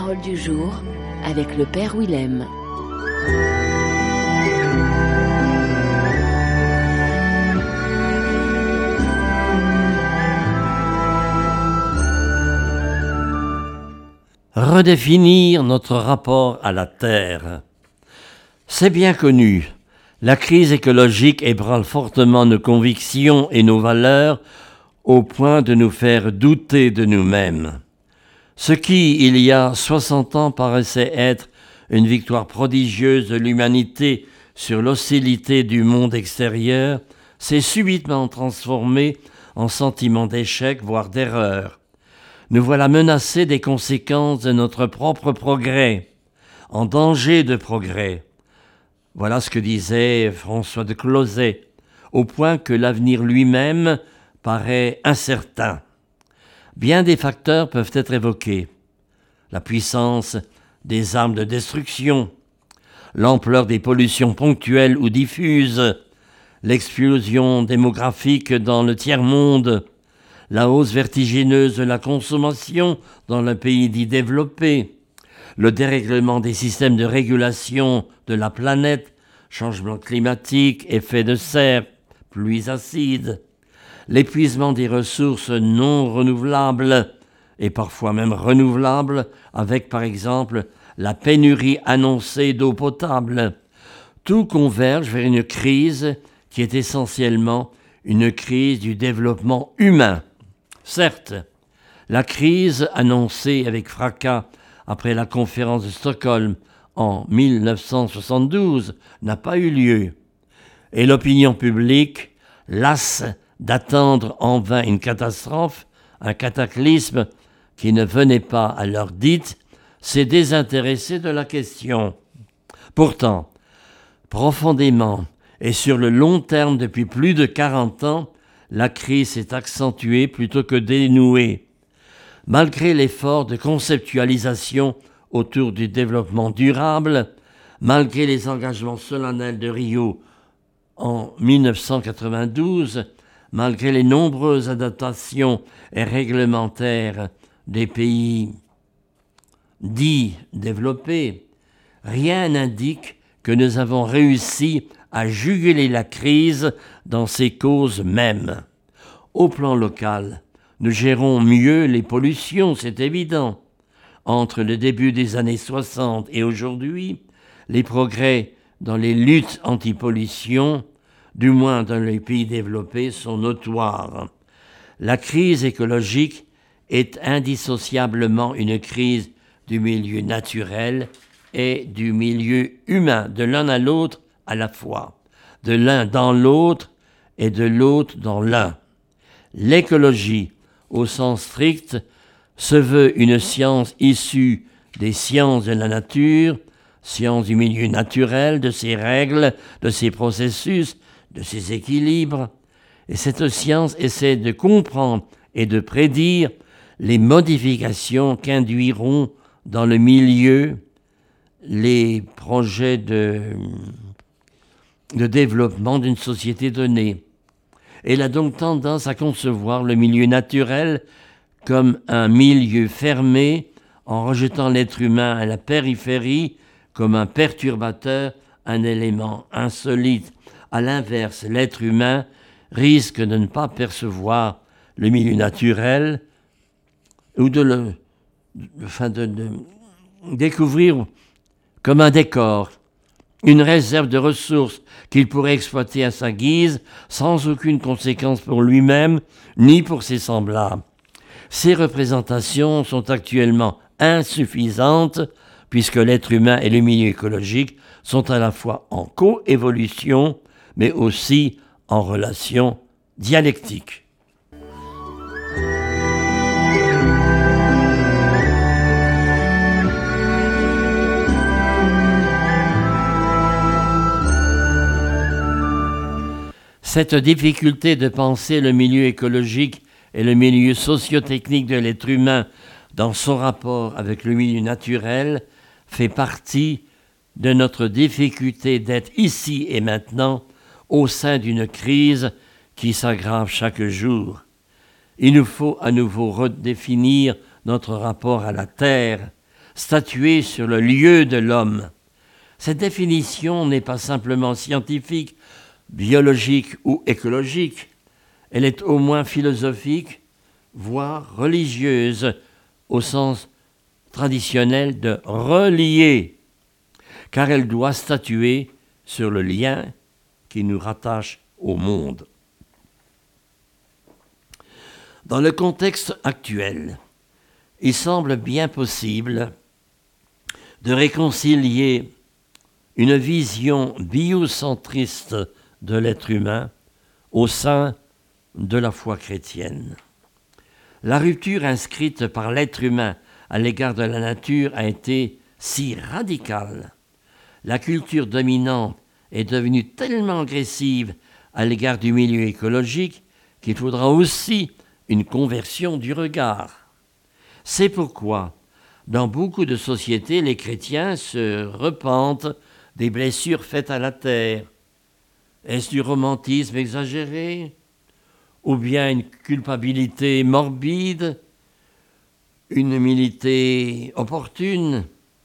parole du jour avec le Père Willem. Redéfinir notre rapport à la Terre. C'est bien connu, la crise écologique ébranle fortement nos convictions et nos valeurs au point de nous faire douter de nous-mêmes. Ce qui, il y a 60 ans, paraissait être une victoire prodigieuse de l'humanité sur l'hostilité du monde extérieur, s'est subitement transformé en sentiment d'échec, voire d'erreur. Nous voilà menacés des conséquences de notre propre progrès, en danger de progrès. Voilà ce que disait François de Closet, au point que l'avenir lui-même paraît incertain. Bien des facteurs peuvent être évoqués. La puissance des armes de destruction, l'ampleur des pollutions ponctuelles ou diffuses, l'explosion démographique dans le tiers-monde, la hausse vertigineuse de la consommation dans le pays dit développé, le dérèglement des systèmes de régulation de la planète, changement climatique, effet de serre, pluies acides, l'épuisement des ressources non renouvelables et parfois même renouvelables, avec par exemple la pénurie annoncée d'eau potable. Tout converge vers une crise qui est essentiellement une crise du développement humain. Certes, la crise annoncée avec fracas après la conférence de Stockholm en 1972 n'a pas eu lieu. Et l'opinion publique, lasse d'attendre en vain une catastrophe, un cataclysme qui ne venait pas à l'heure dite, s'est désintéressée de la question. Pourtant, profondément et sur le long terme depuis plus de 40 ans, la crise s'est accentuée plutôt que dénouée. Malgré l'effort de conceptualisation autour du développement durable, malgré les engagements solennels de Rio en 1992, malgré les nombreuses adaptations et réglementaires des pays dits développés, rien n'indique que nous avons réussi à juguler la crise dans ses causes mêmes. Au plan local, nous gérons mieux les pollutions, c'est évident. Entre le début des années 60 et aujourd'hui, les progrès dans les luttes anti-pollution, du moins dans les pays développés, sont notoires. La crise écologique est indissociablement une crise du milieu naturel et du milieu humain, de l'un à l'autre à la fois, de l'un dans l'autre et de l'autre dans l'un. L'écologie, au sens strict, se veut une science issue des sciences de la nature, science du milieu naturel, de ses règles, de ses processus, de ses équilibres, et cette science essaie de comprendre et de prédire les modifications qu'induiront dans le milieu les projets de développement d'une société donnée. Elle a donc tendance à concevoir le milieu naturel comme un milieu fermé, en rejetant l'être humain à la périphérie comme un perturbateur, un élément insolite. À l'inverse, l'être humain risque de ne pas percevoir le milieu naturel ou de découvrir comme un décor, une réserve de ressources qu'il pourrait exploiter à sa guise sans aucune conséquence pour lui-même ni pour ses semblables. Ces représentations sont actuellement insuffisantes puisque l'être humain et le milieu écologique sont à la fois en coévolution mais aussi en relation dialectique. Cette difficulté de penser le milieu écologique et le milieu socio-technique de l'être humain dans son rapport avec le milieu naturel fait partie de notre difficulté d'être ici et maintenant au sein d'une crise qui s'aggrave chaque jour. Il nous faut à nouveau redéfinir notre rapport à la Terre, statuer sur le lieu de l'homme. Cette définition n'est pas simplement scientifique, biologique ou écologique, elle est au moins philosophique, voire religieuse, au sens traditionnel de relier, car elle doit statuer sur le lien qui nous rattache au monde. Dans le contexte actuel, il semble bien possible de réconcilier une vision biocentriste de l'être humain au sein de la foi chrétienne. La rupture inscrite par l'être humain à l'égard de la nature a été si radicale. La culture dominante est devenue tellement agressive à l'égard du milieu écologique qu'il faudra aussi une conversion du regard. C'est pourquoi, dans beaucoup de sociétés, les chrétiens se repentent des blessures faites à la terre. Est-ce du romantisme exagéré ? Ou bien une culpabilité morbide, une humilité opportune?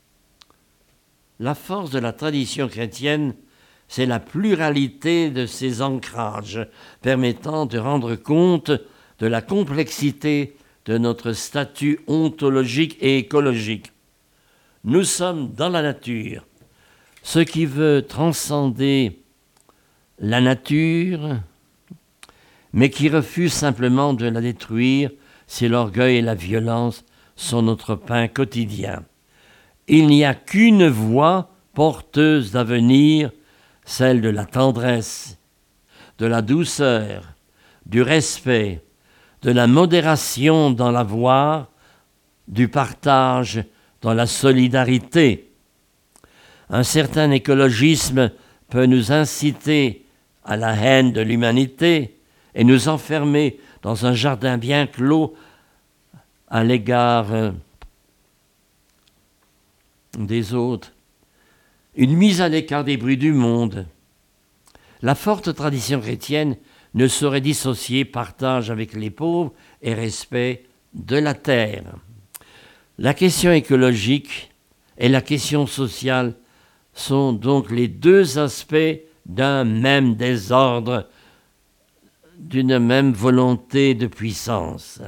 La force de la tradition chrétienne, c'est la pluralité de ses ancrages, permettant de rendre compte de la complexité de notre statut ontologique et écologique. Nous sommes dans la nature. Ce qui veut transcender la nature, mais qui refuse simplement de la détruire si l'orgueil et la violence sont notre pain quotidien. Il n'y a qu'une voie porteuse d'avenir, celle de la tendresse, de la douceur, du respect, de la modération dans l'avoir, du partage dans la solidarité. Un certain écologisme peut nous inciter à la haine de l'humanité et nous enfermer dans un jardin bien clos à l'égard des autres, une mise à l'écart des bruits du monde. La forte tradition chrétienne ne saurait dissocier partage avec les pauvres et respect de la terre. La question écologique et la question sociale sont donc les deux aspects d'un même désordre, d'une même volonté de puissance.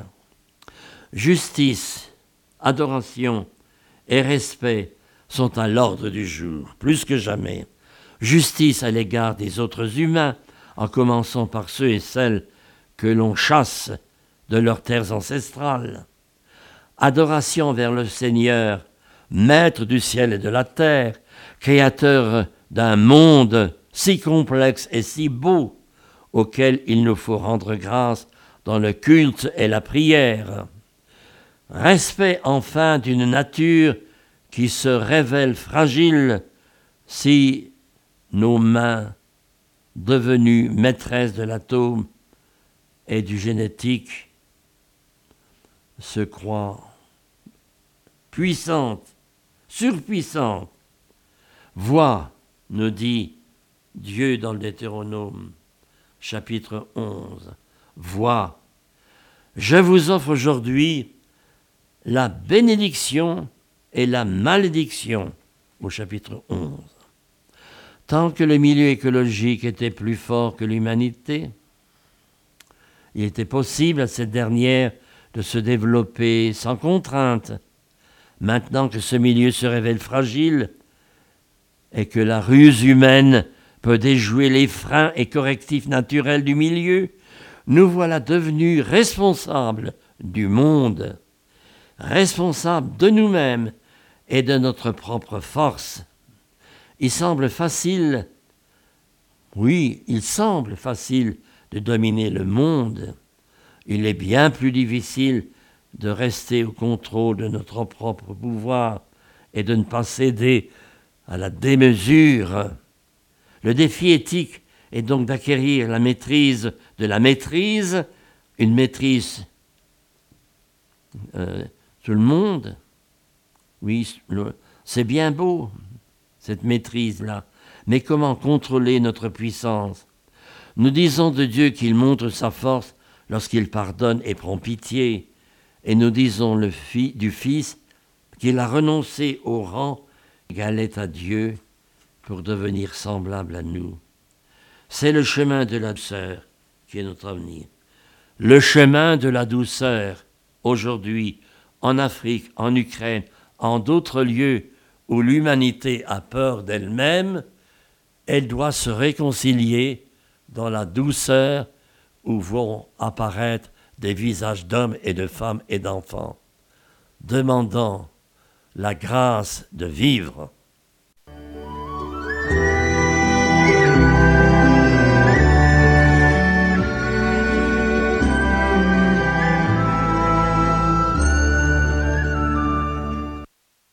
Justice, adoration et respect sont à l'ordre du jour, plus que jamais. Justice à l'égard des autres humains, en commençant par ceux et celles que l'on chasse de leurs terres ancestrales. Adoration vers le Seigneur, maître du ciel et de la terre, créateur d'un monde si complexe et si beau, auquel il nous faut rendre grâce dans le culte et la prière. Respect enfin d'une nature qui se révèle fragile si nos mains, devenues maîtresses de l'atome et du génétique, se croient puissantes, surpuissantes. Vois, nous dit Dieu dans le Deutéronome, chapitre 11. Vois, je vous offre aujourd'hui la bénédiction et la malédiction au chapitre 11. Tant que le milieu écologique était plus fort que l'humanité, il était possible à cette dernière de se développer sans contrainte. Maintenant que ce milieu se révèle fragile et que la ruse humaine peut déjouer les freins et correctifs naturels du milieu, nous voilà devenus responsables du monde, responsables de nous-mêmes et de notre propre force. Il semble facile de dominer le monde. Il est bien plus difficile de rester au contrôle de notre propre pouvoir et de ne pas céder à la démesure. Le défi éthique est donc d'acquérir la maîtrise de la maîtrise, une maîtrise tout le monde. Oui, c'est bien beau, cette maîtrise-là, mais comment contrôler notre puissance? Nous disons de Dieu qu'il montre sa force lorsqu'il pardonne et prend pitié, et nous disons du Fils qu'il a renoncé au rang égalait à Dieu pour devenir semblable à nous. C'est le chemin de la douceur qui est notre avenir. Le chemin de la douceur, aujourd'hui, en Afrique, en Ukraine, en d'autres lieux où l'humanité a peur d'elle-même, elle doit se réconcilier dans la douceur où vont apparaître des visages d'hommes et de femmes et d'enfants, demandant la grâce de vivre.